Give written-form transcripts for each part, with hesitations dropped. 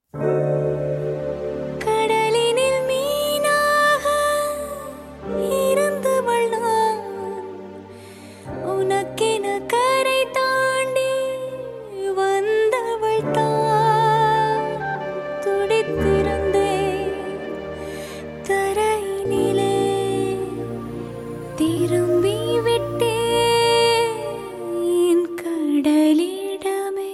கடலினில் மீனாக இருந்தவள் நான், உனக்கென கரை தாண்டி வந்தவள் தான். துடித்திருந்தேன் தரையினிலே, திரும்பி விட்டேன் என் கடலிடமே.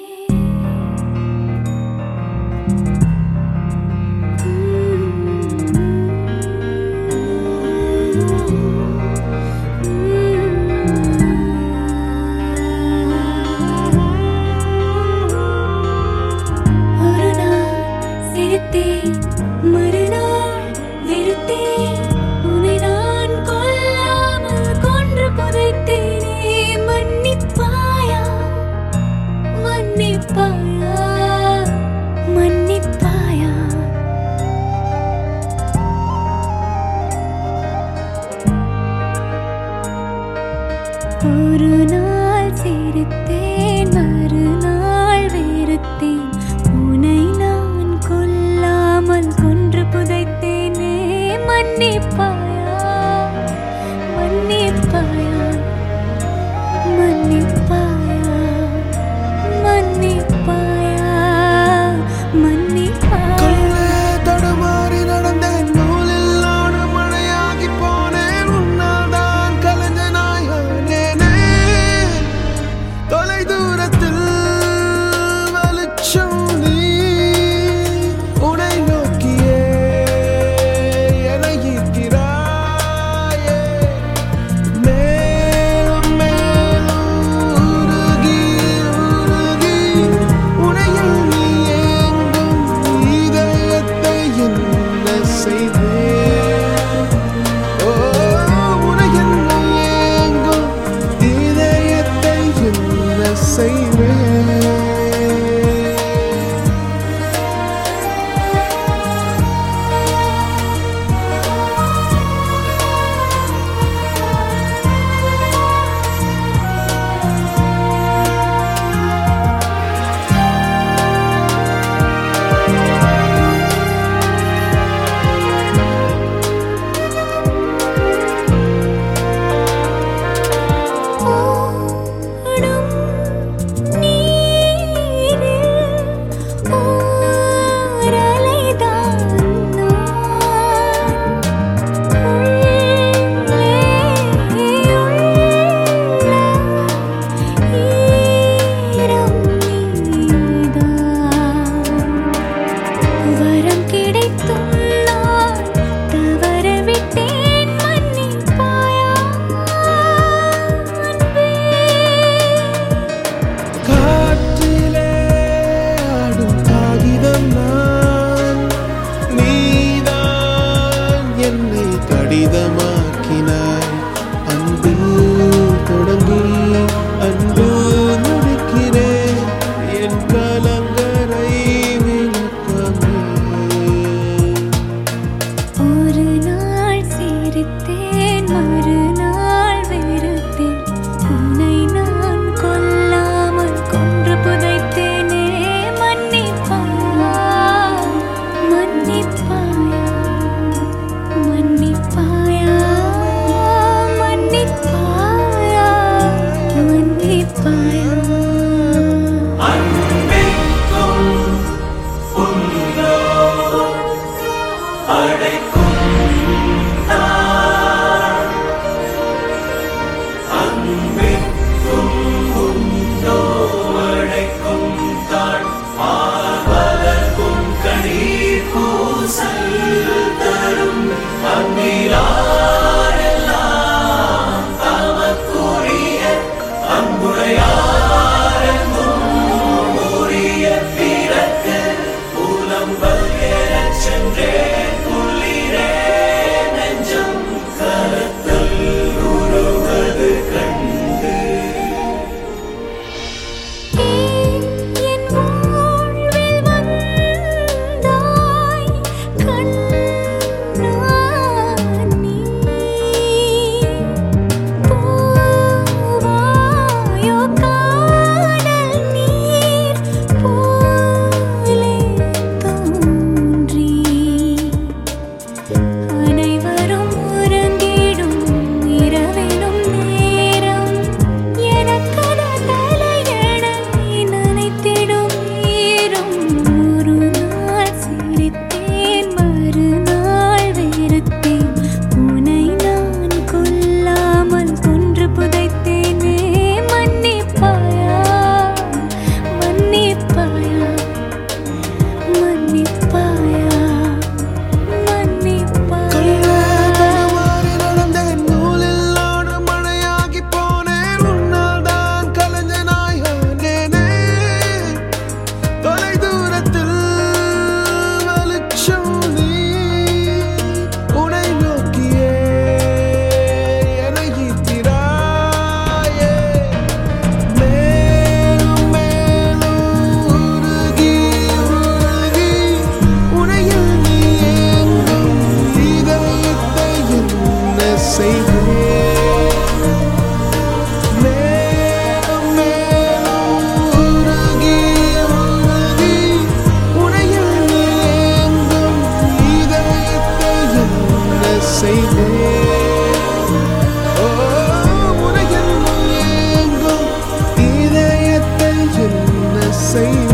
ஒரு நாள் சிரித்தேன், மறுநாள் வெறுத்தேன். உன்னை நான் கொல்லாமல் கொன்று புதைத்தேனே. மன்னிப்பாயா, மன்னிப்பாயா, மன்னிப்பாயா. ஒரு நாள் சிரித்தேன், மறுநாள் வெறுத்தேன். உன்னை நான் கொல்லாமல் கொன்று புதைத்தேனே. மன்னிப்பாயா, மன்னிப்பாயா, மன்னிப்பாயா, மன்னிப்பாயா, மன்னிப்பாயா. கண்ணே தடுமாறி நடந்தேன், நூலில் நானும் மழையாகி போனேன். உன்னால் தான் கலைஞனாயானேனே. தொலை தூரத்தில் வெளிச்சம் நீ, உன்னை நோக்கியே என்னை ஈர்க்கிறாயே. மேலும் மேலும் உருகி உருகி உனையில் நீ ஏங்கும் இதயத்தை என்ன செய்தேன்? ஓ, உனையில் நீ ஏங்கும் இதயத்தை என்ன செய்வேன்? ஓடும் நீரில் ஓரலைதான் நான். உள்ளே உள்ள ஈரம் நீதான். வரம் கிடைத்தும் நான் தவறவிட்டேன். மன்னிப்பாயா, அன்பே. காற்றிலே ஆடும் காகிதம் நான், நீதான் என்னை கடிதமாக்கினாய். அன்பில் தொடங்கி அன்பு முடிக்கிறேன், என் கலங்கரை விளக்கமே. ஒரு நாள் சிரித்தேன், மறுநாள் வெறுத்தேன். உன்னை நான் கொல்லாமல் கொன்று புதைத்தேனே. மன்னிப்பாயா, மன்னிப்பாயா, மன்னிப்பாயா, மன்னிப்பாயா, மன்னிப்பாயா. என் வாழ்வு செய்வேன்.